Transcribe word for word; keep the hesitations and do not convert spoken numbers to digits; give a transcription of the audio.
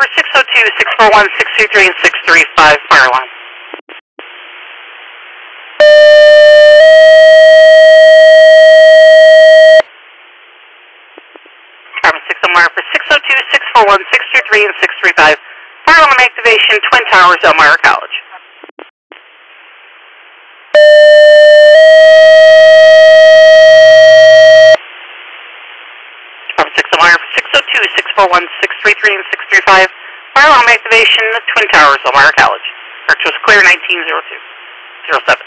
for six oh two, six four one, six two three, and six three five, fire alarm. Travis six Elmira for six oh two, six four one, six two three, and six three five, fire alarm activation, Twin Towers, Elmira College. Travis six Elmira for six oh two, six four one, six three three, and six three five, fire alarm activation, Twin Towers, Elmira College. Arctos clear nineteen oh two, oh seven.